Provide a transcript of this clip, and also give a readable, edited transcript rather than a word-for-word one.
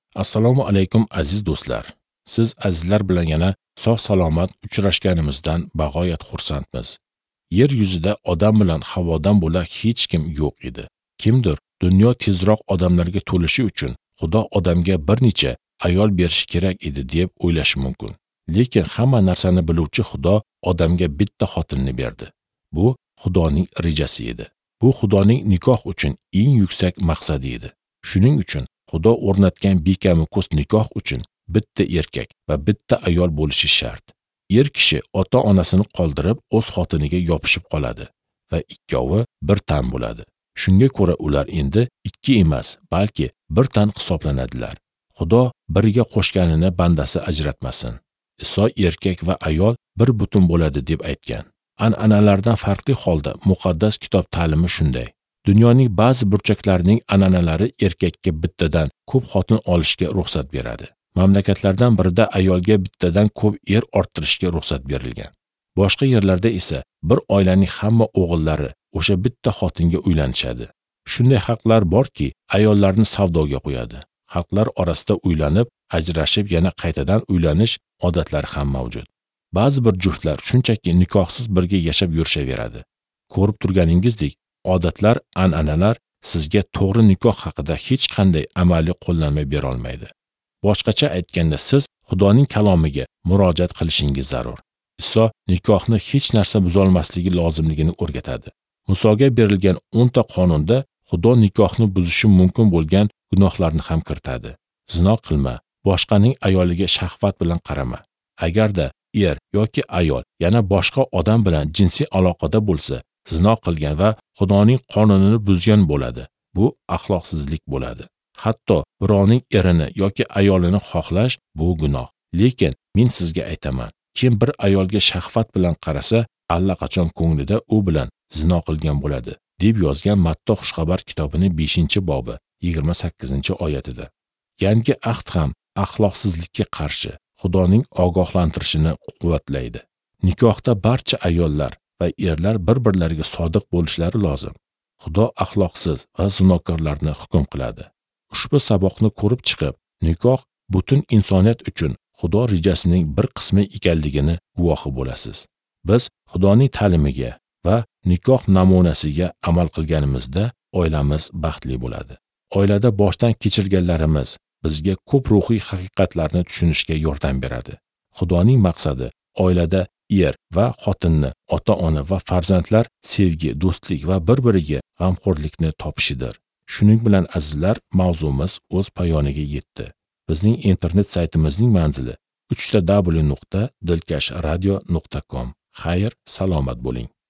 Assalomu alaykum aziz do'stlar. Siz azizlar bilan yana sog' salomat uchrashganimizdan bag'oyat xursandmiz. Yer yuzida odam bilan havodan bo'lak hech kim yo'q edi. Kimdir dunyo tezroq odamlarga to'lishi uchun Xudo odamga bir necha ayol berishi kerak edi deb o'ylash mumkin. Lekin hamma narsani biluvchi Xudo odamga bitta xotinni berdi. Bu Xudoning rejasi edi. Bu Xudoning nikoh uchun eng yuksak maqsadi edi. Shuning uchun Xudo o'rnatgan bekamukus nikoh uchun bitta erkak va bitta ayol bo'lishi shart. Er kishi ota-onasini qoldirib o'z xotiniga yopishib qoladi va ikkovi bir tan bo'ladi. Shunga ko'ra ular endi ikki emas, balki bir tan hisoblanadilar. Xudo biriga qo'shganini bandasi ajratmasin. Iso erkak va ayol bir butun bo'ladi deb aytgan. An'analardan farqli holda muqaddas kitob ta'limi shunday. Dunyoning ba'zi burchaklarining an'analari erkakka bittadan ko'p xotin olishga ruxsat beradi. Mamlakatlardan birida ayolga bittadan ko'p er orttirishga ruxsat berilgan. Boshqa yerlarda esa bir oilaning hamma o'g'illari o'sha bitta xotinga uylanishadi. Shunday xalqlar borki, ayollarni savdoga qo'yadi. Xalqlar orasida uylanib, ajrashib yana qaytadan uylanish odatlari ham mavjud. Ba'zi bir juftlar shunchaki nikohsiz birga yashab yurishaveradi. Ko'rib turganingizdek, odatlar, an'analar sizga to'g'ri nikoh haqida hech qanday amaliy qo'llanma bera olmaydi. Boshqacha aytganda, siz Xudoning kalomiga murojaat qilishingiz zarur. Iso nikohni hech narsa buzolmasligi lozimligini o'rgatadi. Musoga berilgan 10 ta qonunda Xudo nikohni buzishi mumkin bo'lgan gunohlarni ham kiritadi. Zino qilma, boshqaning ayoliga shahvat bilan qarama. Agarda er yoki ayol yana boshqa odam bilan jinsiy aloqada bo'lsa, zino qilgan va Xudoning qonunini buzgan bo'ladi. Bu axloqsizlik bo'ladi. Hatto birovning erini yoki ayolini xohlash bu gunoh. Lekin men sizga aytaman, kim bir ayolga shahvat bilan qarasa, allaqachon ko'nglida u bilan zino qilgan bo'ladi, deb yozgan Matto xushxabar kitobining 5-bobi 28-oyatida. Yangi ahd ham axloqsizlikka qarshi Xudoning ogohlantirishini quvvatlaydi. Nikohda barcha ayollar va erlar bir-birlariga sodiq bo'lishlari lozim. Xudo axloqsiz va zinokorlarni hukm qiladi. Ushbu saboqni ko'rib chiqib, nikoh butun insoniyat uchun Xudo rejasining bir qismi ekanligini guvohi bo'lasiz. Biz Xudoning ta'limiga va nikoh namunasiga amal qilganimizda oilamiz baxtli bo'ladi. Oilada boshdan kechirganlarimiz bizga ko'p ruhiy haqiqatlarni tushunishga yordam beradi. Xudoning maqsadi oilada er va xotinni, ota-ona va farzandlar sevgi, do'stlik va bir-biriga g'amxo'rlikni topishidir. Shuning bilan azizlar, mavzumiz o'z poyoniga yetdi. Bizning internet saytimizning manzili www.dilkashradio.com. Xayr, salomat bo'ling.